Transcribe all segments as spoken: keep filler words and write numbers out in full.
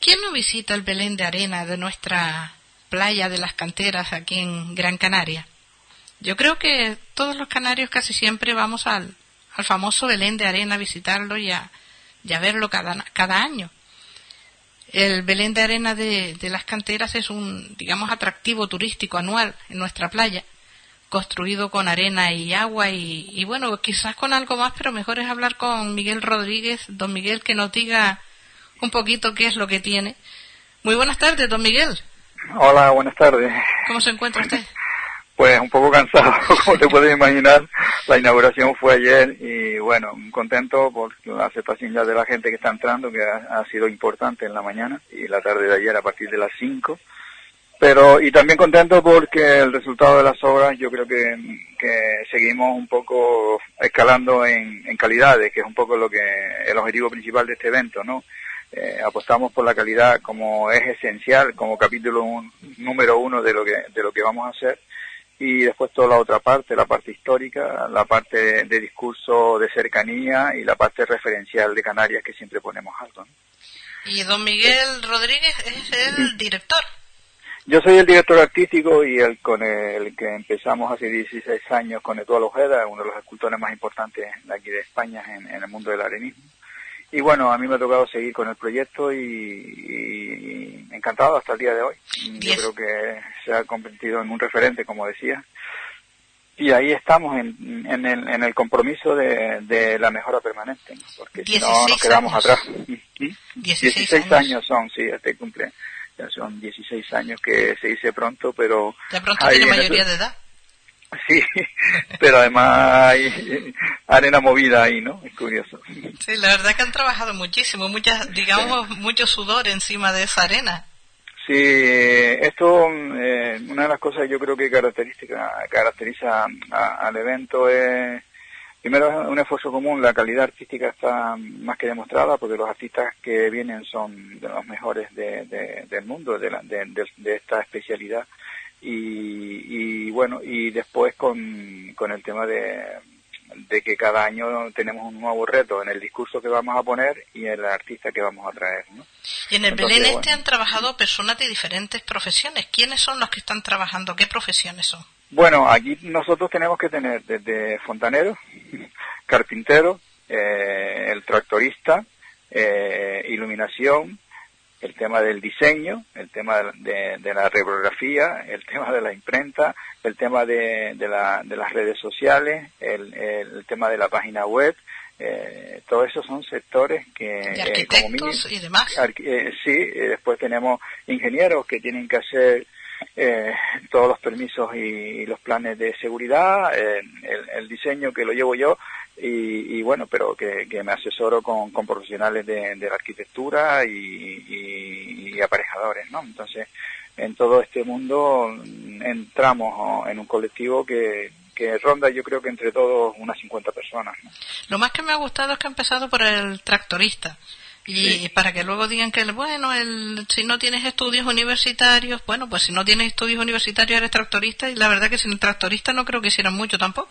¿Quién no visita el Belén de arena de nuestra playa de las Canteras aquí en Gran Canaria? Yo creo que todos los canarios casi siempre vamos al, al famoso Belén de arena a visitarlo y a, y a verlo cada, cada año. El Belén de arena de, de las Canteras es un, digamos, atractivo turístico anual en nuestra playa, construido con arena y agua y, y bueno, quizás con algo más, pero mejor es hablar con Miguel Rodríguez, don Miguel, que nos diga un poquito qué es lo que tiene. Muy buenas tardes, don Miguel. Hola, buenas tardes. ¿Cómo se encuentra usted? Pues un poco cansado, como te puedes imaginar. La inauguración fue ayer y bueno, contento por la aceptación ya de la gente que está entrando, que ha, ha sido importante en la mañana y la tarde de ayer a partir de las cinco. Pero, y también contento porque el resultado de las obras, yo creo que, que seguimos un poco escalando en, en calidades, que es un poco lo que, el objetivo principal de este evento, ¿no? Eh, apostamos por la calidad como es esencial, como capítulo un, número uno de lo que, de lo que vamos a hacer. Y después toda la otra parte, la parte histórica, la parte de discurso de cercanía y la parte referencial de Canarias, que siempre ponemos algo, ¿no? Y don Miguel Rodríguez es el director. Yo soy el director artístico y el con el que empezamos hace dieciséis años con Eduardo Ojeda, uno de los escultores más importantes de aquí de España en, en el mundo del arenismo. Y bueno, a mí me ha tocado seguir con el proyecto y, y, y encantado hasta el día de hoy. Yo creo que se ha convertido en un referente, como decía. Y ahí estamos en, en, el, en el compromiso de, de la mejora permanente, ¿no? Porque si no nos quedamos años. atrás. dieciséis años. años son, sí, este cumple. Ya son dieciséis años, que se dice pronto, pero... Ya pronto tiene mayoría eso... de edad. Sí, pero además hay arena movida ahí, ¿no? Es curioso. Sí, la verdad que han trabajado muchísimo, muchas, digamos, sí. mucho sudor encima de esa arena. Sí, esto, eh, una de las cosas yo creo que característica, caracteriza a, al evento es, primero es un esfuerzo común, la calidad artística está más que demostrada porque los artistas que vienen son de los mejores de, de, del mundo, de, la, de, de, de esta especialidad. Y, y bueno, y después con, con el tema de, de que cada año tenemos un nuevo reto en el discurso que vamos a poner y en el artista que vamos a traer, ¿no? Y en el Entonces, Belén bueno, este han trabajado personas de diferentes profesiones. ¿Quiénes son los que están trabajando? ¿Qué profesiones son? Bueno, aquí nosotros tenemos que tener desde fontanero, carpintero, eh, el tractorista, eh, iluminación, el tema del diseño, el tema de, de la reprografía, el tema de la imprenta, el tema de, de, la, de las redes sociales, el, el tema de la página web, eh, todos esos son sectores que... ¿Y arquitectos eh, como mínimo, y demás? Eh, sí, eh, después tenemos ingenieros que tienen que hacer eh, todos los permisos y, y los planes de seguridad, eh, el, el diseño que lo llevo yo, y, y bueno, pero que, que me asesoro con, con profesionales de, de la arquitectura y, y, y aparejadores, ¿no? Entonces, en todo este mundo entramos en un colectivo que, que ronda, yo creo que entre todos unas cincuenta personas, ¿no? Lo más que me ha gustado es que ha empezado por el tractorista. Y sí. Para que luego digan que, bueno, el, si no tienes estudios universitarios, bueno, pues si no tienes estudios universitarios eres tractorista, y la verdad que sin el tractorista no creo que hicieran mucho tampoco.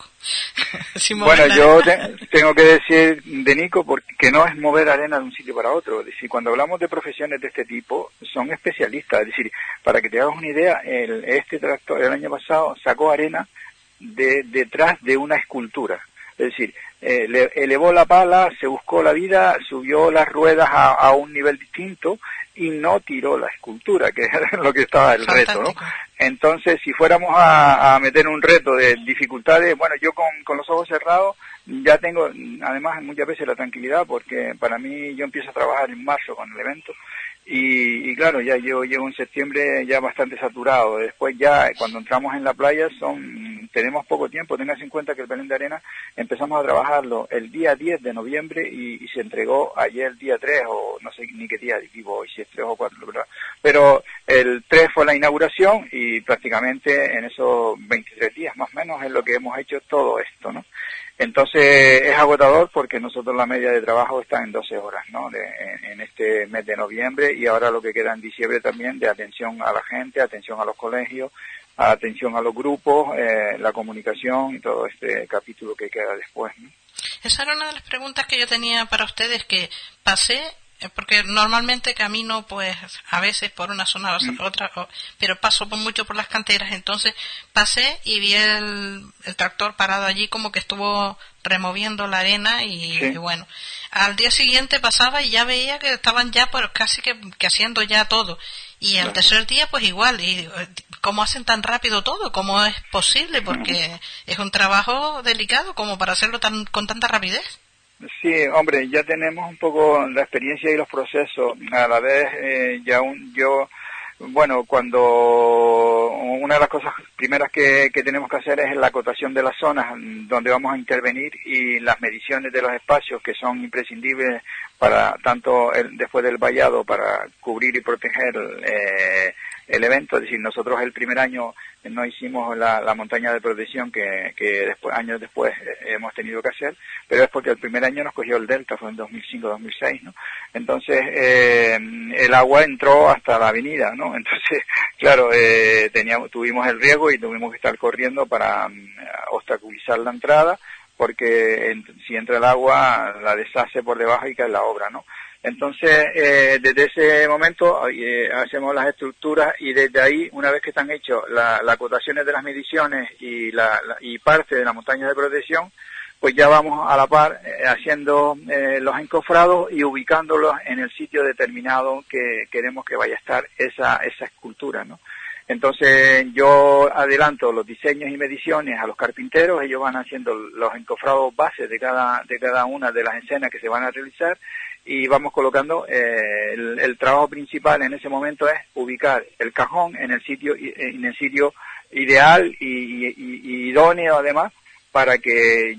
Bueno, yo te, tengo que decir de Nico porque no es mover arena de un sitio para otro. Es decir, cuando hablamos de profesiones de este tipo, son especialistas. Es decir, para que te hagas una idea, el, este tractor el año pasado sacó arena de detrás de una escultura. Es decir, eh, le, elevó la pala, se buscó la vida, subió las ruedas a, a un nivel distinto y no tiró la escultura, que era lo que estaba el reto, ¿no? Entonces, si fuéramos a, a meter un reto de dificultades, bueno, yo con, con los ojos cerrados ya tengo, además, muchas veces la tranquilidad, porque para mí yo empiezo a trabajar en marzo con el evento. Y, y claro, ya yo llego en septiembre ya bastante saturado. Después ya, cuando entramos en la playa, son tenemos poco tiempo. Tengas en cuenta que el Belén de arena empezamos a trabajarlo el día diez de noviembre y, y se entregó ayer el día tres, o no sé ni qué día vivo hoy, si es tres o cuatro, ¿verdad? Pero el tres fue la inauguración y prácticamente en esos veintitrés días más o menos es lo que hemos hecho todo esto, ¿no? Entonces es agotador porque nosotros la media de trabajo está en doce horas, ¿no? De, en, en este mes de noviembre y ahora lo que queda en diciembre también de atención a la gente, atención a los colegios, atención a los grupos, eh, la comunicación y todo este capítulo que queda después, ¿no? Esa era una de las preguntas que yo tenía para ustedes, que pasé porque normalmente camino pues a veces por una zona o mm. otra, pero paso por mucho por las canteras, entonces pasé y vi el, el tractor parado allí como que estuvo removiendo la arena y, sí. y bueno, al día siguiente pasaba y ya veía que estaban ya por casi que, que haciendo ya todo, y claro. al tercer día pues igual, y cómo hacen tan rápido todo, cómo es posible, porque mm. es un trabajo delicado como para hacerlo tan con tanta rapidez. Sí, hombre, ya tenemos un poco la experiencia y los procesos. A la vez, eh, ya un, yo, bueno, cuando una de las cosas primeras que, que tenemos que hacer es la acotación de las zonas donde vamos a intervenir y las mediciones de los espacios que son imprescindibles para tanto el, después del vallado para cubrir y proteger eh, el evento. Es decir, nosotros el primer año no hicimos la, la montaña de protección que, que después, años después hemos tenido que hacer, pero es porque el primer año nos cogió el delta, fue en dos mil cinco dos mil seis, ¿no? Entonces, eh, el agua entró hasta la avenida, ¿no? Entonces, claro, eh, teníamos, tuvimos el riesgo y tuvimos que estar corriendo para um, obstaculizar la entrada, porque en, si entra el agua, la deshace por debajo y cae la obra, ¿no? Entonces, eh, desde ese momento eh, hacemos las estructuras y desde ahí, una vez que están hechos las la acotaciones de las mediciones y, la, la, y parte de la montaña de protección, pues ya vamos a la par eh, haciendo eh, los encofrados y ubicándolos en el sitio determinado que queremos que vaya a estar esa, esa escultura, ¿no? Entonces yo adelanto los diseños y mediciones a los carpinteros, ellos van haciendo los encofrados bases de cada, de cada una de las escenas que se van a realizar, y vamos colocando eh, el, el trabajo principal en ese momento es ubicar el cajón en el sitio en el sitio ideal y, y, y idóneo además, para que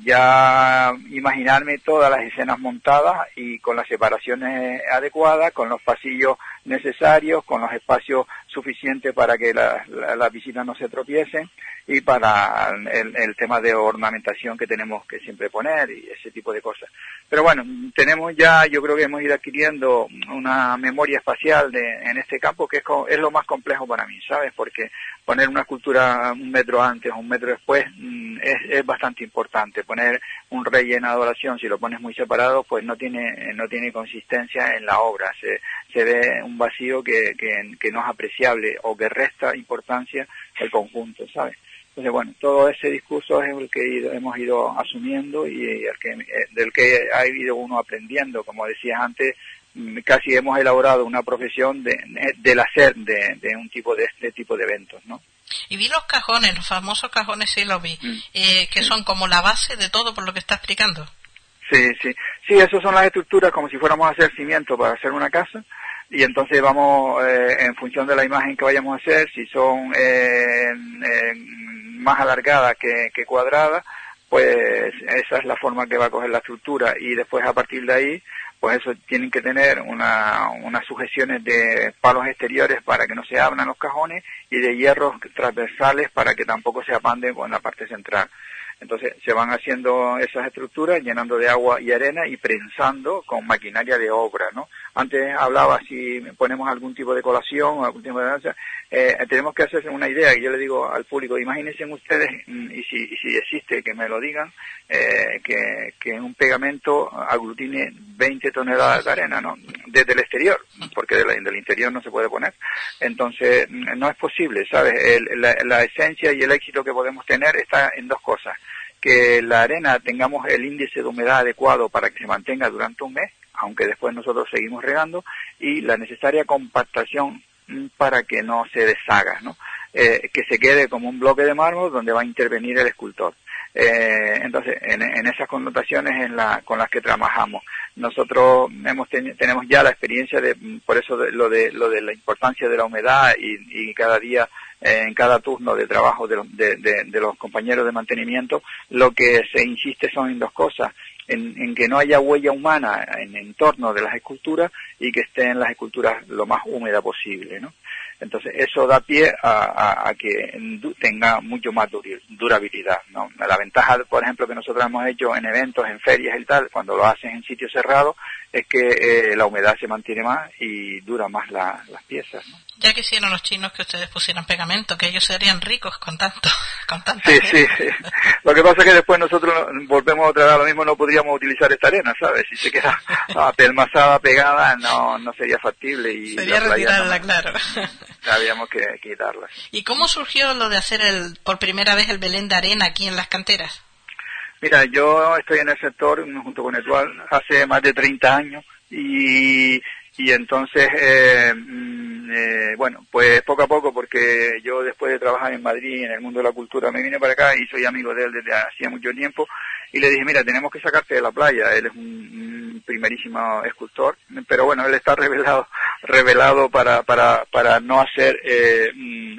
ya imaginarme todas las escenas montadas y con las separaciones adecuadas, con los pasillos necesarios, con los espacios suficientes para que las la, la visitas no se tropiecen, y para el, el tema de ornamentación que tenemos que siempre poner y ese tipo de cosas. Pero bueno, tenemos ya, yo creo que hemos ido adquiriendo una memoria espacial de, en este campo, que es, es lo más complejo para mí, ¿sabes? Porque poner una escultura un metro antes o un metro después es, es bastante importante. Poner un rey en adoración, si lo pones muy separado, pues no tiene no tiene consistencia en la obra. Se, se ve un vacío que, que, que no es apreciable o que resta importancia al conjunto, ¿sabes? Entonces, bueno, todo ese discurso es el que ido, hemos ido asumiendo y el que, del que ha ido uno aprendiendo. Como decías antes, casi hemos elaborado una profesión de, del hacer de, de un tipo de este tipo de eventos, ¿no? Y vi los cajones, los famosos cajones, sí los vi, mm. eh, que sí. son como la base de todo por lo que está explicando. Sí, sí, sí, esas son las estructuras como si fuéramos a hacer cimiento para hacer una casa. Y entonces vamos, eh, en función de la imagen que vayamos a hacer, si son eh, eh, más alargadas que, que cuadradas, pues esa es la forma que va a coger la estructura, y después a partir de ahí, pues eso tienen que tener una, unas sujeciones de palos exteriores para que no se abran los cajones y de hierros transversales para que tampoco se apanden con la parte central. Entonces se van haciendo esas estructuras, llenando de agua y arena y prensando con maquinaria de obra, ¿no? Antes hablaba si ponemos algún tipo de colación o algún tipo de danza, eh, tenemos que hacerse una idea, y yo le digo al público, imagínense ustedes, y si, y si existe, que me lo digan, eh, que, que un pegamento aglutine veinte toneladas de arena, ¿no? Desde el exterior, porque del, del interior no se puede poner. Entonces, no es posible, ¿sabes? El, la, la esencia y el éxito que podemos tener está en dos cosas: que la arena tengamos el índice de humedad adecuado para que se mantenga durante un mes, aunque después nosotros seguimos regando, y la necesaria compactación para que no se deshaga, ¿no? Eh, que se quede como un bloque de mármol donde va a intervenir el escultor. Eh, entonces, en, en esas connotaciones en la, con las que trabajamos. Nosotros hemos ten, tenemos ya la experiencia de, por eso de, lo de lo de la importancia de la humedad y, y cada día, eh, en cada turno de trabajo de, de, de, de los compañeros de mantenimiento, lo que se insiste son en dos cosas: en, en que no haya huella humana en el entorno de las esculturas y que estén las esculturas lo más húmeda posible, ¿no? Entonces eso da pie a, a, a que tenga mucho más durabilidad, ¿no? La ventaja, por ejemplo, que nosotros hemos hecho en eventos, en ferias y tal, cuando lo hacen en sitios cerrados, es que eh, la humedad se mantiene más y dura más la, las piezas, ¿no? Ya quisieron los chinos que ustedes pusieran pegamento, que ellos serían ricos con tanto, con tanta Sí, gente. sí, sí. Lo que pasa es que después nosotros volvemos otra vez a lo mismo, no podríamos utilizar esta arena, ¿sabes? Si se queda apelmazada, pegada, no no sería factible. Y sería la retirarla, no, claro. Habíamos que quitarla. ¿Y cómo surgió lo de hacer el por primera vez el Belén de arena aquí en las canteras? Mira, yo estoy en el sector, junto con Etual, hace más de treinta años, y y entonces, eh, eh, bueno, pues poco a poco, porque yo después de trabajar en Madrid, en el mundo de la cultura, me vine para acá y soy amigo de él desde hacía mucho tiempo, y le dije, mira, tenemos que sacarte de la playa. Él es un, un primerísimo escultor, pero bueno, él está revelado revelado para para para no hacer eh,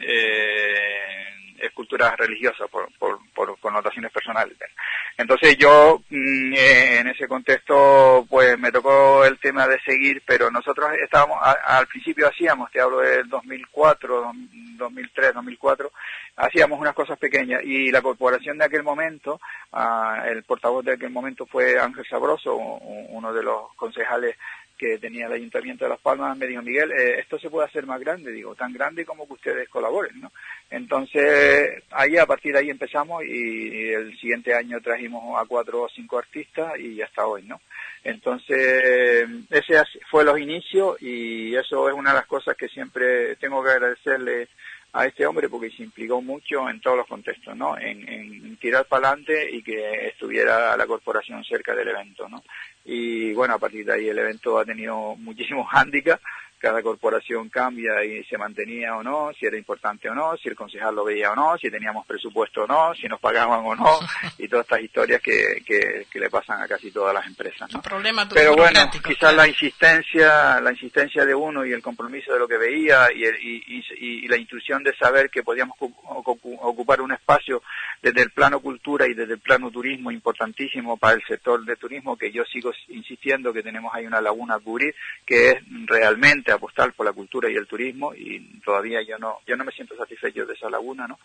eh, esculturas religiosas por, por, por connotaciones personales. Entonces yo mm, eh, en ese contexto pues me tocó el tema de seguir, pero nosotros estábamos, a, al principio hacíamos, te hablo del dos mil cuatro, dos mil tres, dos mil cuatro, hacíamos unas cosas pequeñas, y la corporación de aquel momento, uh, el portavoz de aquel momento fue Ángel Sabroso, uno de los concejales que tenía el Ayuntamiento de Las Palmas. Me dijo, Miguel, eh, esto se puede hacer más grande, digo, tan grande como que ustedes colaboren, ¿no? Entonces, ahí a partir de ahí empezamos, y, y el siguiente año trajimos a cuatro o cinco artistas y hasta hoy, ¿no? Entonces, ese fue los inicios, y eso es una de las cosas que siempre tengo que agradecerle a este hombre, porque se implicó mucho en todos los contextos, ¿no? En, en tirar para adelante y que estuviera la corporación cerca del evento, ¿no? Y bueno, a partir de ahí el evento ha tenido muchísimos hándicaps. Cada corporación cambia y se mantenía o no, si era importante o no, si el concejal lo veía o no, si teníamos presupuesto o no, si nos pagaban o no, y todas estas historias que, que, que le pasan a casi todas las empresas, ¿no? Pero bueno, quizás claro. la insistencia, la insistencia de uno y el compromiso de lo que veía y, el, y, y, y la intuición de saber que podíamos ocupar un espacio desde el plano cultura y desde el plano turismo importantísimo para el sector de turismo, que yo sigo insistiendo que tenemos ahí una laguna a cubrir, que es realmente apostar por la cultura y el turismo, y todavía yo no yo no me siento satisfecho de esa laguna, ¿no?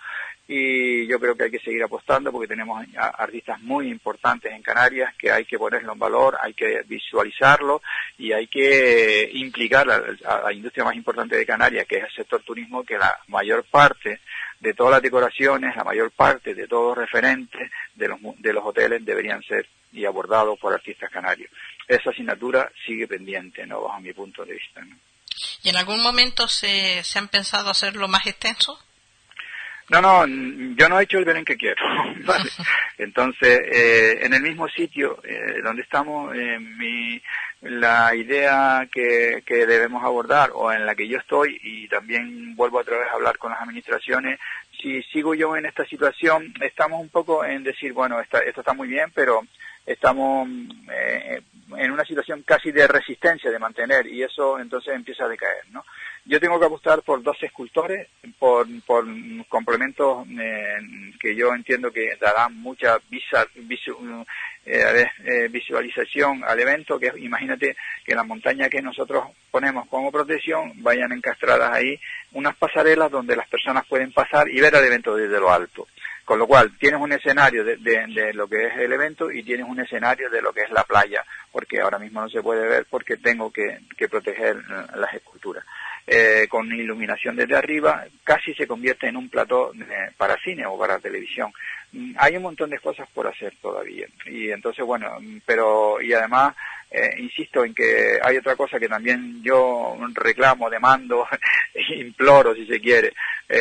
Y yo creo que hay que seguir apostando, porque tenemos artistas muy importantes en Canarias que hay que ponerlo en valor, hay que visualizarlo y hay que implicar a, a la industria más importante de Canarias, que es el sector turismo, que la mayor parte de todas las decoraciones, la mayor parte de todos los referentes de los de los hoteles deberían ser y abordados por artistas canarios. Esa asignatura sigue pendiente, ¿no? Bajo mi punto de vista, ¿no? ¿Y en algún momento se, se han pensado hacerlo más extenso? No, no, yo no he hecho el Belén que quiero, ¿vale? Entonces, eh, en el mismo sitio eh, donde estamos, eh, mi, la idea que, que debemos abordar, o en la que yo estoy, y también vuelvo otra vez a hablar con las administraciones, si sigo yo en esta situación, estamos un poco en decir, bueno, esta, esto está muy bien, pero estamos eh, en una situación casi de resistencia de mantener, y eso entonces empieza a decaer, ¿no? Yo tengo que apostar por dos escultores, por, por complementos eh, que yo entiendo que darán mucha visa, visu, eh, eh, visualización al evento, que imagínate que la montaña que nosotros ponemos como protección vayan encastradas ahí unas pasarelas donde las personas pueden pasar y ver el evento desde lo alto. Con lo cual, tienes un escenario de, de, de lo que es el evento y tienes un escenario de lo que es la playa, porque ahora mismo no se puede ver porque tengo que, que proteger las esculturas. Eh, con iluminación desde arriba, casi se convierte en un plató eh, para cine o para televisión. Mm, hay un montón de cosas por hacer todavía. Y entonces, bueno, pero, y además, eh, insisto en que hay otra cosa que también yo reclamo, demando, imploro si se quiere.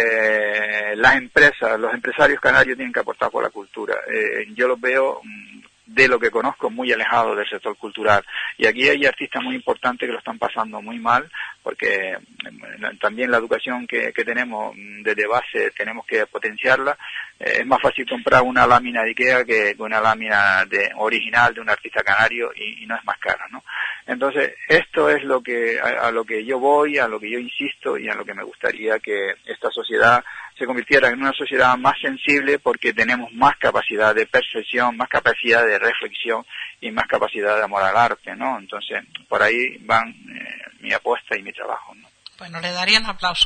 Eh, las empresas, los empresarios canarios tienen que aportar por la cultura. Eh, yo los veo, de lo que conozco, muy alejados del sector cultural. Y aquí hay artistas muy importantes que lo están pasando muy mal, porque también la educación que, que tenemos desde base tenemos que potenciarla. Eh, es más fácil comprar una lámina de Ikea que una lámina de, original de un artista canario, y, y no es más cara, ¿no? Entonces, esto es lo que a, a lo que yo voy, a lo que yo insisto y a lo que me gustaría que esta sociedad se convirtiera en una sociedad más sensible, porque tenemos más capacidad de percepción, más capacidad de reflexión y más capacidad de amor al arte, ¿no? Entonces, por ahí van eh, mi apuesta y mi trabajo, ¿no? Bueno, le darían aplauso.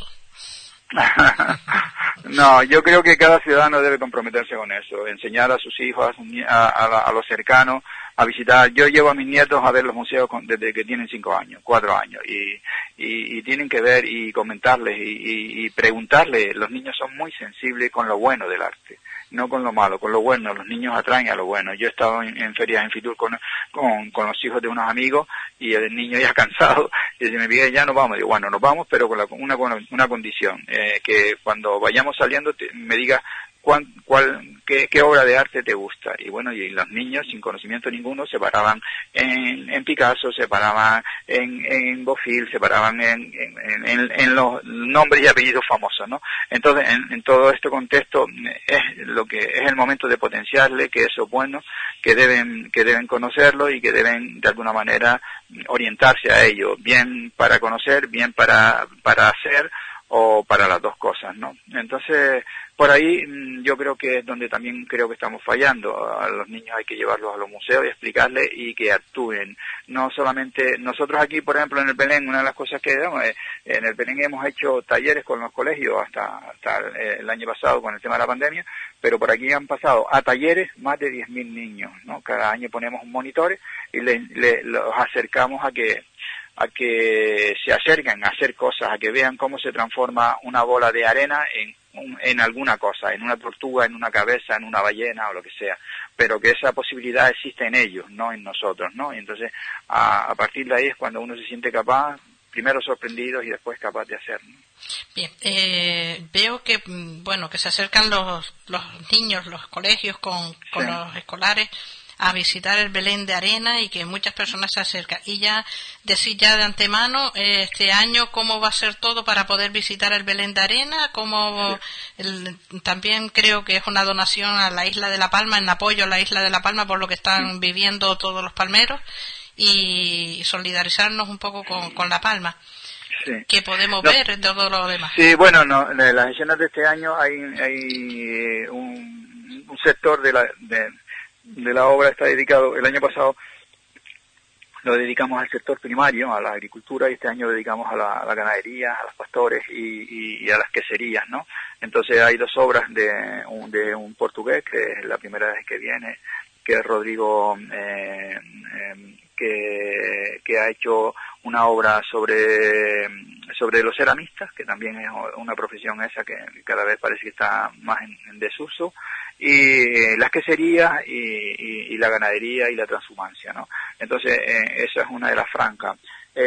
No, yo creo que cada ciudadano debe comprometerse con eso, enseñar a sus hijos, a, a, a los cercanos, a visitar. Yo llevo a mis nietos a ver los museos con, desde que tienen cinco años, cuatro años, y, y, y tienen que ver y comentarles y, y, y preguntarles. Los niños son muy sensibles con lo bueno del arte, no con lo malo, con lo bueno. Los niños atraen a lo bueno. Yo he estado en, en ferias en Fitur con, con, con los hijos de unos amigos y el niño ya cansado, y dice, me pide, ya nos vamos. Digo, bueno, nos vamos, pero con la, una, una condición, eh, que cuando vayamos saliendo te, me diga cuál, cuál, qué, qué obra de arte te gusta. Y bueno, y los niños sin conocimiento ninguno se paraban en, en Picasso, se paraban en, en Bofill, se paraban en, en, en, en los nombres y apellidos famosos, ¿no? Entonces, en, en todo este contexto es lo que es el momento de potenciarle que eso es bueno, que deben, que deben conocerlo y que deben de alguna manera orientarse a ello, bien para conocer, bien para, para hacer, o para las dos cosas, ¿no? Entonces, por ahí yo creo que es donde también creo que estamos fallando. A los niños hay que llevarlos a los museos y explicarles y que actúen. No solamente, nosotros aquí, por ejemplo, en el Belén, una de las cosas que digamos, en el Belén hemos hecho talleres con los colegios hasta, hasta el año pasado con el tema de la pandemia, pero por aquí han pasado a talleres más de diez mil niños, ¿no? Cada año ponemos un monitores y le, le, los acercamos a que a que se acerquen a hacer cosas, a que vean cómo se transforma una bola de arena en, un, en alguna cosa, en una tortuga, en una cabeza, en una ballena o lo que sea, pero que esa posibilidad existe en ellos, no en nosotros, ¿no? Y entonces, a, a partir de ahí es cuando uno se siente capaz, primero sorprendido y después capaz de hacerlo. Bien, eh, veo que, bueno, que se acercan los, los niños, los colegios con, con sí. los escolares a visitar el Belén de Arena y que muchas personas se acercan. Y ya decir ya de antemano, eh, este año, cómo va a ser todo para poder visitar el Belén de Arena, cómo sí. el, también creo que es una donación a la Isla de La Palma, en apoyo a la Isla de La Palma por lo que están sí. viviendo todos los palmeros, y solidarizarnos un poco con, con La Palma. Sí. Que podemos no, ver en todo lo demás. Sí, bueno, no, en las escenas de este año hay, hay un, un sector de la... De, de la obra está dedicado, el año pasado lo dedicamos al sector primario, a la agricultura, y este año lo dedicamos a la, a la ganadería, a los pastores y, y, y a las queserías, ¿no? Entonces hay dos obras de un, de un portugués, que es la primera vez que viene, que es Rodrigo, eh, eh, que, que ha hecho una obra sobre sobre los ceramistas, que también es una profesión esa que cada vez parece que está más en, en desuso, y las queserías y, y, y la ganadería y la transhumancia, ¿no? Entonces, eh, esa es una de las francas.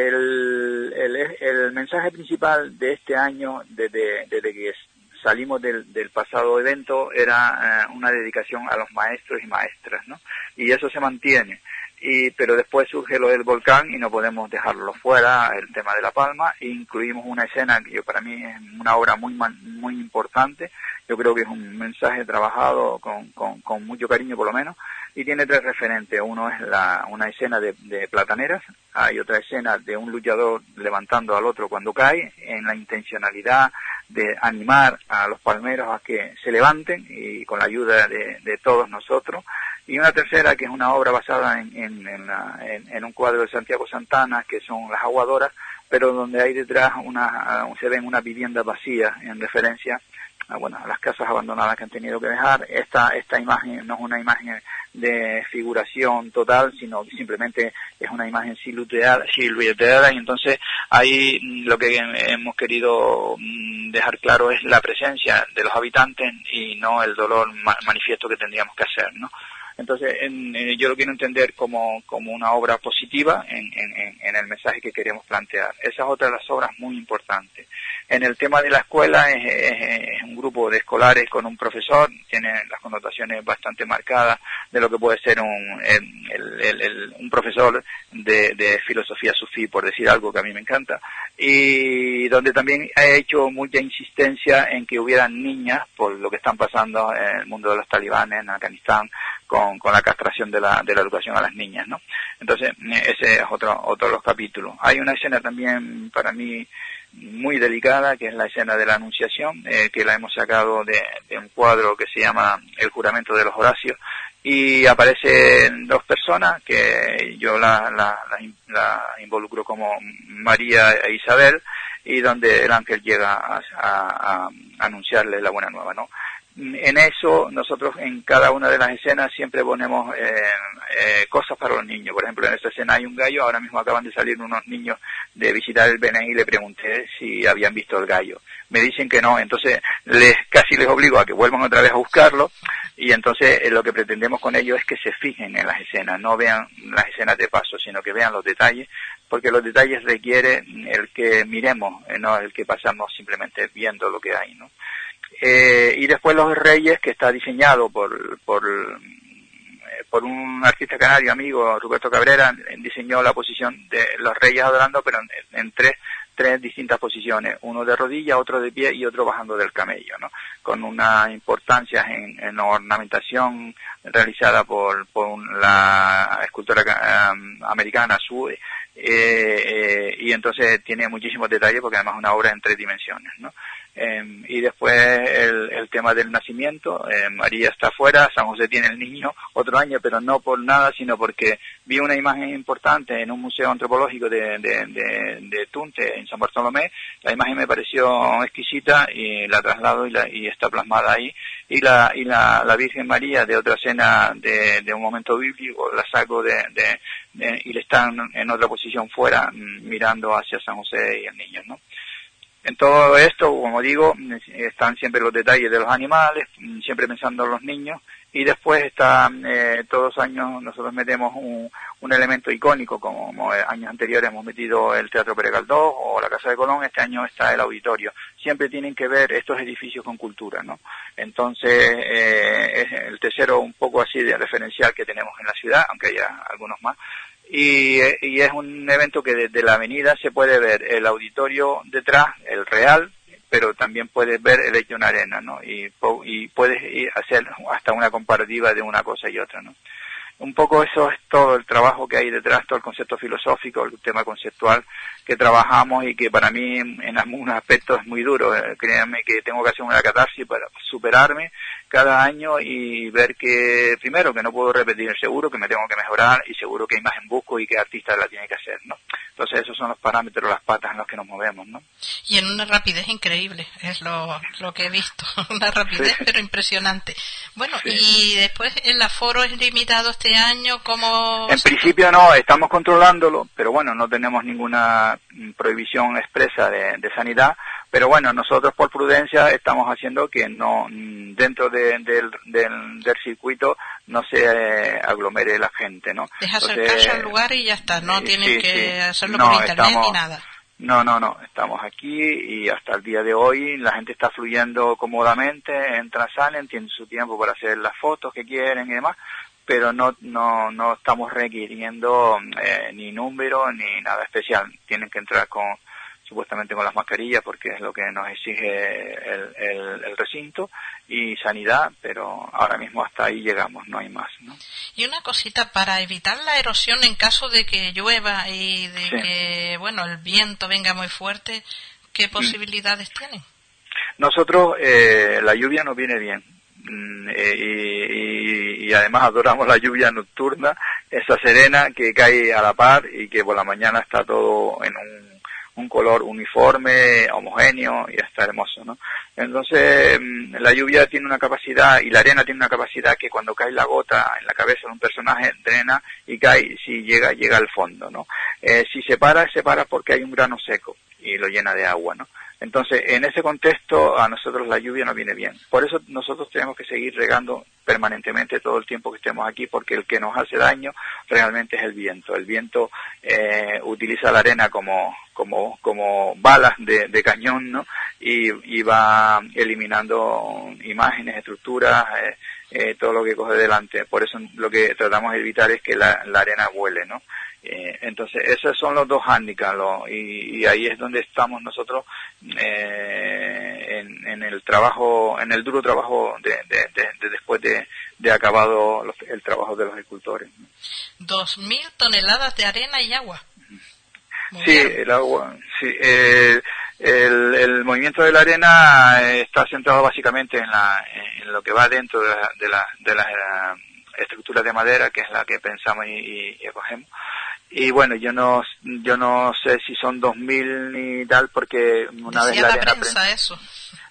El, el, el mensaje principal de este año, desde, desde que salimos del, del pasado evento, era eh, una dedicación a los maestros y maestras, ¿no? Y eso se mantiene. Y, pero después surge lo del volcán y no podemos dejarlo fuera, el tema de La Palma, e incluimos una escena que yo, para mí es una obra muy muy importante. Yo creo que es un mensaje trabajado con, con, con mucho cariño por lo menos, y tiene tres referentes. Uno es la, una escena de, de plataneras, hay otra escena de un luchador levantando al otro cuando cae, en la intencionalidad de animar a los palmeros a que se levanten y con la ayuda de, de todos nosotros. Y una tercera, que es una obra basada en, en, en, la, en, en un cuadro de Santiago Santana, que son las aguadoras, pero donde hay detrás una, se ven unas viviendas vacías en referencia a, bueno, a las casas abandonadas que han tenido que dejar. Esta, esta imagen no es una imagen de figuración total, sino simplemente es una imagen silueteada, silueteada, y entonces ahí lo que hemos querido dejar claro es la presencia de los habitantes y no el dolor manifiesto que tendríamos que hacer, ¿no? Entonces, en, en, yo lo quiero entender como, como una obra positiva en, en, en el mensaje que queremos plantear. Esa es otra de las obras muy importantes. En el tema de la escuela, es, es, es un grupo de escolares con un profesor, tiene las connotaciones bastante marcadas de lo que puede ser un, el, el, el, un profesor de, de filosofía sufí, por decir algo que a mí me encanta, y donde también he hecho mucha insistencia en que hubieran niñas, por lo que están pasando en el mundo de los talibanes, en Afganistán, con, con la castración de la, de la educación a las niñas, ¿no? Entonces, ese es otro, otro de los capítulos. Hay una escena también para mí muy delicada, que es la escena de la Anunciación, eh, que la hemos sacado de, de un cuadro que se llama El juramento de los Horacios, y aparecen dos personas que yo la, la, la, la involucro como María e Isabel, y donde el ángel llega a, a, a anunciarle la buena nueva, ¿no? en eso nosotros en cada una de las escenas siempre ponemos eh, eh, cosas para los niños. Por ejemplo, en esta escena hay un gallo, ahora mismo acaban de salir unos niños de visitar el Belén y le pregunté si habían visto el gallo. Me dicen que no, entonces les casi les obligo a que vuelvan otra vez a buscarlo, y entonces eh, lo que pretendemos con ellos es que se fijen en las escenas, no vean las escenas de paso, sino que vean los detalles, porque los detalles requiere el que miremos, eh, no el que pasamos simplemente viendo lo que hay, ¿no? Eh, y después Los Reyes, que está diseñado por por por un artista canario amigo, Roberto Cabrera, diseñó la posición de Los Reyes adorando, pero en, en tres tres distintas posiciones, uno de rodillas, otro de pie y otro bajando del camello, ¿no? Con una importancia en, en ornamentación realizada por, por la escultora um, americana Sue, eh, eh, y entonces tiene muchísimos detalles porque además es una obra en tres dimensiones, ¿no? Eh, y después el, el tema del nacimiento, eh, María está afuera, San José tiene el niño otro año, pero no por nada, sino porque vi una imagen importante en un museo antropológico de, de, de, de Tunte, en San Bartolomé. La imagen me pareció exquisita y la traslado y, la, y está plasmada ahí. Y la y la, la Virgen María de otra escena de, de un momento bíblico la saco de, de, de y le están en otra posición fuera, mirando hacia San José y el niño, ¿no? En todo esto, como digo, están siempre los detalles de los animales, siempre pensando en los niños, y después está, eh, todos los años nosotros metemos un, un elemento icónico, como años anteriores hemos metido el Teatro Pere Galdós o la Casa de Colón, este año está el auditorio. Siempre tienen que ver estos edificios con cultura, ¿no? Entonces, eh, es el tercero un poco así de referencial que tenemos en la ciudad, aunque haya algunos más. Y, y es un evento que desde la avenida se puede ver el auditorio detrás, el real, pero también puedes ver el hecho en arena, ¿no? Y, y puedes ir a hacer hasta una comparativa de una cosa y otra, ¿no? Un poco eso es todo el trabajo que hay detrás, todo el concepto filosófico, el tema conceptual que trabajamos y que para mí en algunos aspectos es muy duro. Créanme que tengo que hacer una catarsis para superarme cada año y ver que, primero, que no puedo repetir, seguro que me tengo que mejorar y seguro qué imagen busco y qué artista la tiene que hacer, ¿no? Entonces esos son los parámetros, las patas en los que nos movemos, ¿no? Y en una rapidez increíble, es lo, lo que he visto, una rapidez sí, pero impresionante. Bueno, sí. Y después el aforo es limitado este año, ¿cómo? En principio no, estamos controlándolo, pero bueno, no tenemos ninguna prohibición expresa de, de sanidad, pero bueno, nosotros por prudencia estamos haciendo que no, dentro de, del, del, del circuito no se eh, aglomere la gente, ¿no? Es acercarse al lugar y ya está, no eh, tienen sí, que sí. hacerlo no, por internet estamos, ni nada. No, no, no, estamos aquí y hasta el día de hoy la gente está fluyendo cómodamente, entra, salen, tienen su tiempo para hacer las fotos que quieren y demás, pero no no no estamos requiriendo eh, ni número ni nada especial. Tienen que entrar con supuestamente con las mascarillas porque es lo que nos exige el, el, el recinto y sanidad, pero ahora mismo hasta ahí llegamos, no hay más, ¿no? Y una cosita, para evitar la erosión en caso de que llueva y de sí. que, bueno, el viento venga muy fuerte, ¿qué posibilidades mm. tienen? Nosotros, eh, la lluvia nos viene bien. Eh, y, y, y además adoramos la lluvia nocturna, esa serena que cae a la par y que por la mañana está todo en un, un color uniforme, homogéneo y está hermoso, ¿no? Entonces la lluvia tiene una capacidad y la arena tiene una capacidad que cuando cae la gota en la cabeza de un personaje drena y cae, si llega, llega al fondo, ¿no? Eh, si se para, se para porque hay un grano seco y lo llena de agua, ¿no? Entonces, en ese contexto, a nosotros la lluvia nos viene bien. Por eso nosotros tenemos que seguir regando permanentemente todo el tiempo que estemos aquí, porque el que nos hace daño realmente es el viento. El viento eh, utiliza la arena como como como balas de, de cañón, ¿no? Y, y va eliminando imágenes, estructuras, eh, eh, todo lo que coge delante. Por eso lo que tratamos de evitar es que la, la arena vuele, ¿no? Eh, entonces esos son los dos hándicaps lo, y, y ahí es donde estamos nosotros eh, en, en el trabajo, en el duro trabajo de, de, de, de después de, de acabado los, el trabajo de los agricultores. Dos mil toneladas de arena y agua. Muy sí, bien. El agua, sí, eh, el, el movimiento de la arena está centrado básicamente en la, en lo que va dentro de la, de la, de la estructura de madera, que es la que pensamos y, y, y acogemos. Y bueno, yo no yo no sé si son dos mil ni tal, porque una Decía vez la, la arena prensa prensa, eso.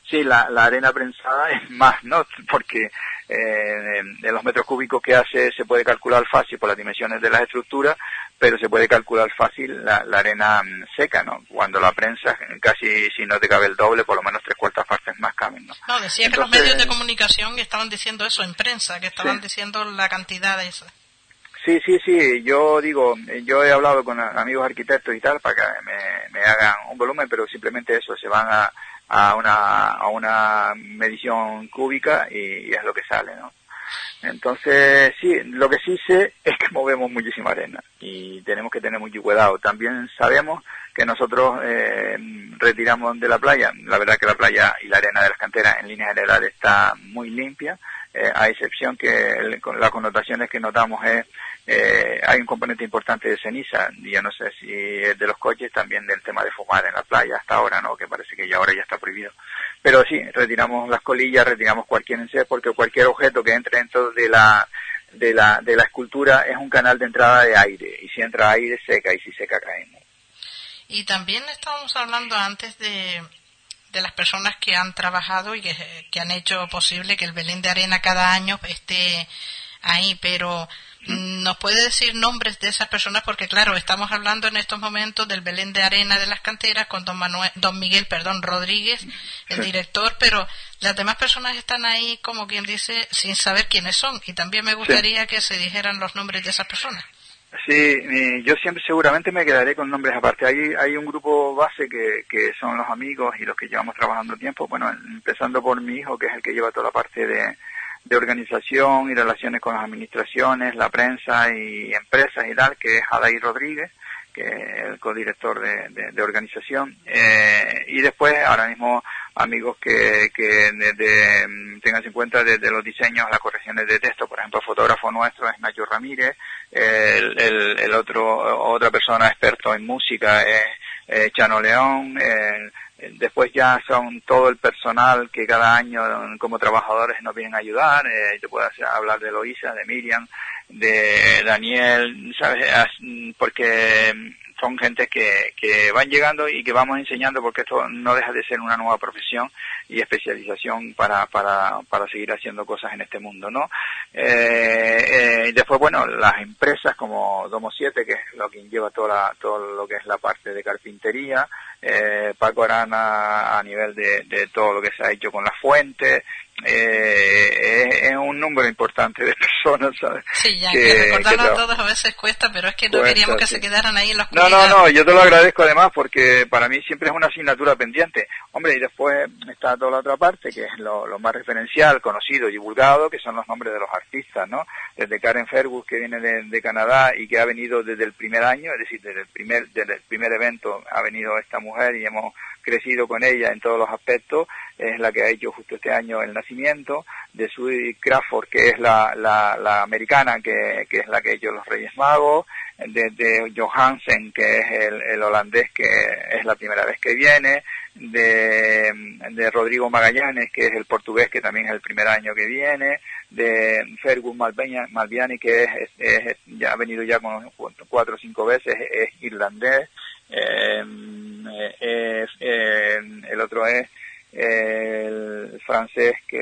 Sí, la, la arena prensada es más, ¿no? Porque eh, de los metros cúbicos que hace se puede calcular fácil por las dimensiones de las estructuras, pero se puede calcular fácil la, la arena seca, ¿no? Cuando la prensas, casi si no te cabe el doble, por lo menos tres cuartas partes más caben, ¿no? No, decía Entonces, que los medios de comunicación estaban diciendo eso en prensa, que estaban sí. diciendo la cantidad de eso. Sí, sí, sí, yo digo, yo he hablado con amigos arquitectos y tal para que me, me hagan un volumen, pero simplemente eso, se van a, a una a una medición cúbica y, y es lo que sale, ¿no? Entonces, sí, lo que sí sé es que movemos muchísima arena y tenemos que tener mucho cuidado. También sabemos que nosotros eh, retiramos de la playa, la verdad que la playa y la arena de las canteras en línea general está muy limpia, eh, a excepción que el, las connotaciones que notamos es Eh, hay un componente importante de ceniza, yo no sé si es de los coches, también del tema de fumar en la playa hasta ahora, ¿no? Que parece que ya ahora ya está prohibido. Pero sí, retiramos las colillas, retiramos cualquier enseña, porque cualquier objeto que entre dentro de la, de la, de la escultura es un canal de entrada de aire, y si entra aire seca, y si seca caemos. Y también estábamos hablando antes de, de las personas que han trabajado y que, que han hecho posible que el Belén de Arena cada año esté ahí, pero ¿nos puede decir nombres de esas personas? Porque claro, estamos hablando en estos momentos del Belén de Arena de las Canteras con don Manuel, don Miguel, perdón, Rodríguez, el director, pero las demás personas están ahí, como quien dice, sin saber quiénes son, y también me gustaría sí. que se dijeran los nombres de esas personas. Sí, yo siempre seguramente me quedaré con nombres aparte. Hay, hay un grupo base que, que son los amigos y los que llevamos trabajando tiempo, bueno, empezando por mi hijo, que es el que lleva toda la parte de de organización y relaciones con las administraciones, la prensa y empresas y tal, que es Adair Rodríguez, que es el codirector de, de, de organización, eh, y después ahora mismo amigos que, que desde, tengan en cuenta desde los diseños, las correcciones de texto, por ejemplo, el fotógrafo nuestro es Nacho Ramírez, el, el, el otro, otra persona experto en música es eh, Chano León, el, después ya son todo el personal que cada año como trabajadores nos vienen a ayudar, eh, yo puedo hacer, hablar de Eloísa, de Miriam, de Daniel, ¿sabes? Porque son gente que, que van llegando y que vamos enseñando, porque esto no deja de ser una nueva profesión y especialización para, para, para seguir haciendo cosas en este mundo, ¿no? Eh, eh, y después, bueno, las empresas como Domo siete, que es lo que lleva toda la, todo lo que es la parte de carpintería, eh, Paco Arana a nivel de, de todo lo que se ha hecho con las fuentes, eh, es, es un número importante de personas, ¿sabes? Sí, ya, que, que recordarlo a todos a veces cuesta, pero es que no cuesta, queríamos que sí. se quedaran ahí en los No, no, no, yo te lo agradezco además porque para mí siempre es una asignatura pendiente. Hombre, y después está toda la otra parte, que es lo, lo más referencial, conocido y divulgado, que son los nombres de los artistas, ¿no? Desde Karen Fergus, que viene de, de Canadá y que ha venido desde el primer año, es decir, desde el primer, desde el primer evento ha venido esta mujer y hemos crecido con ella en todos los aspectos, es la que ha hecho justo este año el nacimiento, de Sue Crawford, que es la, la, la americana, que, que es la que ha hecho los Reyes Magos, de, de Johansen, que es el, el holandés, que es la primera vez que viene, de, de Rodrigo Magallanes, que es el portugués, que también es el primer año que viene, de Fergus Malviani, que es, es, es, ya ha venido ya con cuatro o cinco veces, es, es irlandés, eh, eh, eh, el otro es eh, el francés, que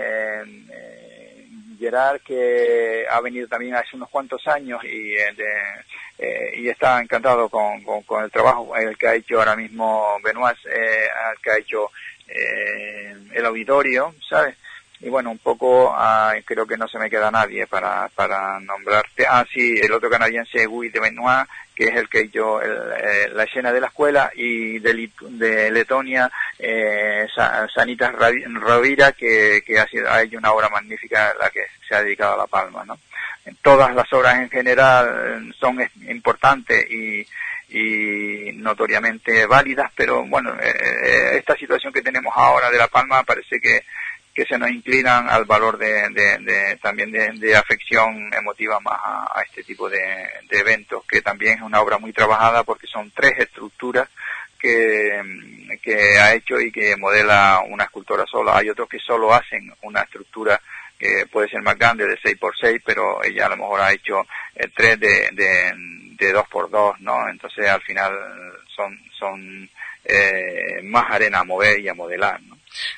eh, Gerard, que ha venido también hace unos cuantos años y eh, de, eh, y está encantado con, con, con el trabajo el que ha hecho ahora mismo Benoit, eh, el que ha hecho eh, el auditorio, ¿sabes? Y bueno, un poco, uh, creo que no se me queda nadie para, para nombrarte. Ah, sí, el otro canadiense, Guy de Benoit, que es el que yo, el, eh, la escena de la escuela, y de, Lit de Letonia, eh, Sanitas Rovira, que, que ha, sido, ha hecho una obra magnífica, la que se ha dedicado a La Palma, ¿no? Todas las obras en general son importantes y, y notoriamente válidas, pero bueno, eh, esta situación que tenemos ahora de La Palma parece que que se nos inclinan al valor de, de, de también de, de afección emotiva más a, a este tipo de, de eventos, que también es una obra muy trabajada porque son tres estructuras que, que ha hecho y que modela una escultora sola. Hay otros que solo hacen una estructura que puede ser más grande, de seis por seis, pero ella a lo mejor ha hecho eh, tres de, de, de dos por dos, ¿no? Entonces al final son, son eh, más arena a mover y a modelar, ¿no?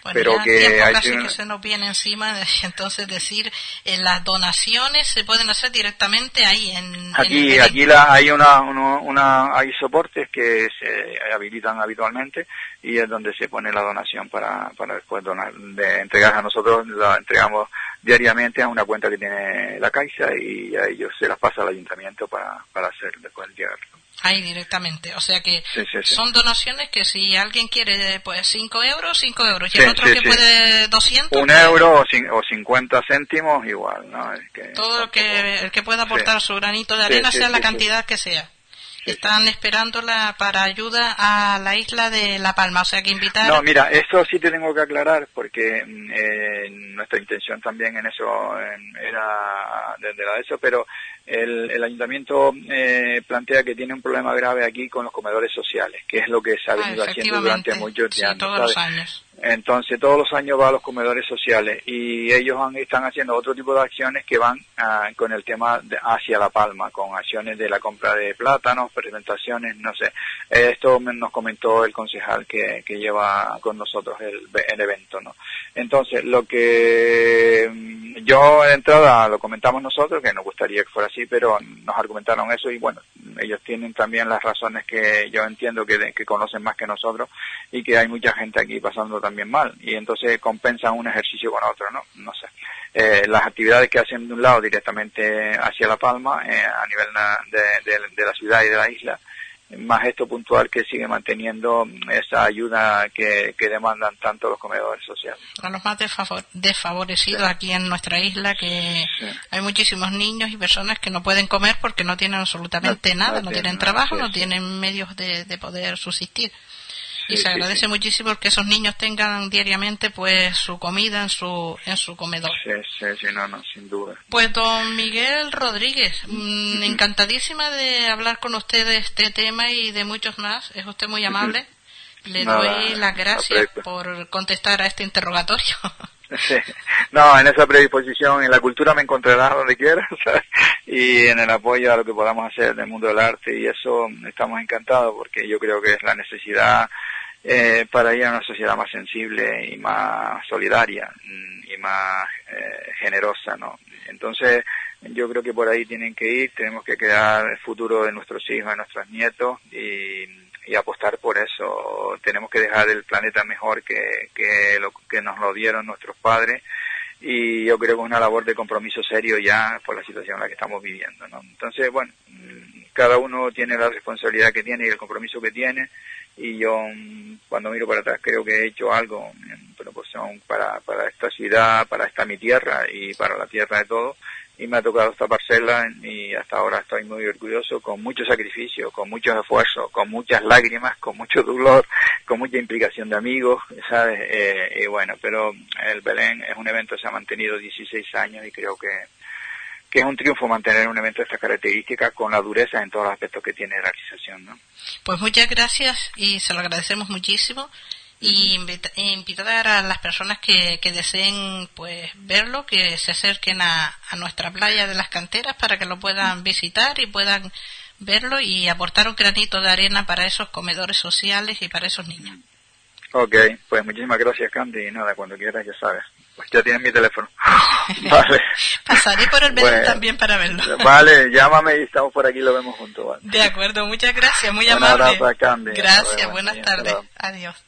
Bueno, pero que hay casi que se nos viene encima, entonces decir, eh, las donaciones se pueden hacer directamente ahí en aquí en el aquí la, hay una, una una hay soportes que se habilitan habitualmente y es donde se pone la donación para para después donar, de entregar a nosotros, la entregamos diariamente a una cuenta que tiene la Caixa y a ellos se las pasa al ayuntamiento para para hacer después llegar. Ahí directamente, o sea que sí, sí, sí. son donaciones que si alguien quiere pues cinco euros, cinco euros, y sí, el otro sí, que sí. puede doscientos. Un euro o, cin, o cincuenta céntimos igual, ¿no? Es que todo lo que el que pueda aportar sí. su granito de arena, sí, sí, sea sí, la sí. cantidad que sea. Sí, Están sí. esperándola para ayuda a la isla de La Palma, o sea que invitar... No, mira, esto sí te tengo que aclarar porque eh, nuestra intención también en eso en, era desde la eso, pero el, el ayuntamiento eh, plantea que tiene un problema grave aquí con los comedores sociales, que es lo que se ha venido ah, haciendo durante muchos sí, años. todos ¿sabes? los años. Entonces todos los años va a los comedores sociales y ellos han, están haciendo otro tipo de acciones que van uh, con el tema de, hacia La Palma, con acciones de la compra de plátanos, presentaciones, no sé. Esto nos comentó el concejal que, que lleva con nosotros el, el evento, ¿no? Entonces lo que yo de entrada lo comentamos nosotros, que nos gustaría que fuera así, pero nos argumentaron eso y bueno, ellos tienen también las razones que yo entiendo que, que conocen más que nosotros y que hay mucha gente aquí pasando también mal y entonces compensan un ejercicio con otro, ¿no? No sé. Eh, las actividades que hacen de un lado directamente hacia La Palma, eh, a nivel de, de, de la ciudad y de la isla, más esto puntual que sigue manteniendo esa ayuda que, que demandan tanto los comedores sociales. A los más desfavor desfavorecidos sí. aquí en nuestra isla, que sí. hay muchísimos niños y personas que no pueden comer porque no tienen absolutamente no, nada, no, no tienen, tienen trabajo, sí, no sí. tienen medios de, de poder subsistir. Y sí, se agradece sí, sí. muchísimo que esos niños tengan diariamente pues su comida en su en su comedor. Sí, sí, sí, no, no, sin duda. Pues don Miguel Rodríguez, mmm, encantadísima de hablar con usted de este tema y de muchos más. Es usted muy amable. Le Nada, doy las gracias por contestar a este interrogatorio. Sí. No, en esa predisposición, en la cultura me encontrarás donde quieras, ¿sabes? Y en el apoyo a lo que podamos hacer en el mundo del arte, y eso estamos encantados porque yo creo que es la necesidad eh, para ir a una sociedad más sensible y más solidaria y más eh, generosa, ¿no? Entonces yo creo que por ahí tienen que ir, tenemos que crear el futuro de nuestros hijos, de nuestros nietos y y apostar por eso. Tenemos que dejar el planeta mejor que, que lo que nos lo dieron nuestros padres y yo creo que es una labor de compromiso serio ya por la situación en la que estamos viviendo, ¿no? Entonces, bueno, cada uno tiene la responsabilidad que tiene y el compromiso que tiene y yo cuando miro para atrás creo que he hecho algo en proporción para, para esta ciudad, para esta mi tierra y para la tierra de todos. Y me ha tocado esta parcela y hasta ahora estoy muy orgulloso, con mucho sacrificio, con muchos esfuerzos, con muchas lágrimas, con mucho dolor, con mucha implicación de amigos, ¿sabes? Eh, y bueno, pero el Belén es un evento que se ha mantenido dieciséis años y creo que, que es un triunfo mantener un evento de estas características con la dureza en todos los aspectos que tiene la realización, ¿no? Pues muchas gracias y se lo agradecemos muchísimo. Y invitar a las personas que, que deseen pues verlo, que se acerquen a, a nuestra playa de las canteras para que lo puedan visitar y puedan verlo y aportar un granito de arena para esos comedores sociales y para esos niños. Ok, pues muchísimas gracias, Candy, y nada, cuando quieras ya sabes. Pues ya tienes mi teléfono. Vale. Pasaré por el Belén bueno, también para verlo. Vale, llámame y estamos por aquí, lo vemos juntos. ¿Vale? De acuerdo, muchas gracias, muy amable. Abrazo, Candy. Gracias, buenas tardes. Adiós.